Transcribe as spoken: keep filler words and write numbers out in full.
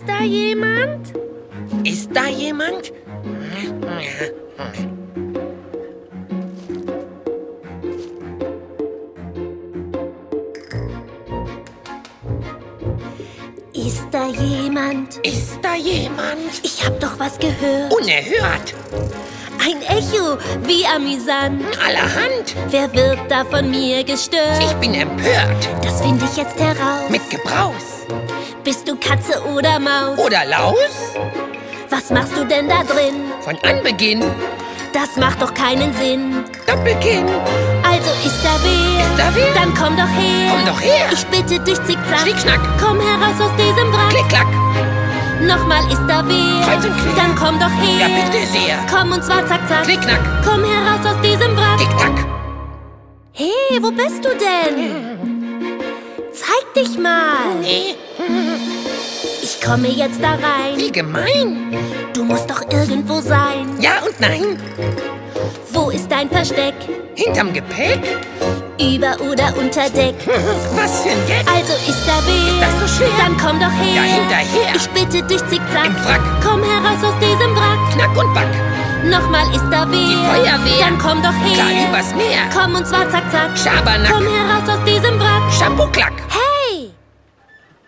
Ist da jemand? Ist da jemand? Ist da jemand? Ist da jemand? Ich hab doch was gehört. Unerhört! Ein Echo, wie amüsant. Allerhand! Wer wird da von mir gestört? Ich bin empört! Das finde ich jetzt heraus. Mit Gebraus! Bist du Katze oder Maus? Oder Laus? Was machst du denn da drin? Von Anbeginn Das macht doch keinen Sinn. Doppelkinn! Also ist da wer? Ist da wer? Dann komm doch her. Komm doch her! Ich bitte dich, zickzack. Schnickschnack! Komm heraus aus diesem Wrack. Klick-Klack! Nochmal ist da wer? Kreuz und quer. Dann komm doch her. Ja, bitte sehr! Komm und zwar zack, zack. Knick-Knack! Komm heraus aus diesem Wrack. Tick-Tack! Hey, wo bist du denn? Zeig dich mal. Nee, Ich komme jetzt da rein. wie gemein! Du musst doch irgendwo sein. Ja und nein! Wo ist dein Versteck? Hinterm Gepäck? Über oder unter Deck? Was für ein Gag! Also ist da wer? Ist das so schwer? Dann komm doch her. Ja, hinterher! Ich bitte dich, zickzack. Im Wrack! Komm heraus aus diesem Wrack. Knack und Back! Nochmal ist da wer? Die Feuerwehr. Dann komm doch her. Klar übers Meer! Komm und zwar zack, zack. Schabernack! Komm heraus aus diesem Wrack. Shampoo-Klack! Hey!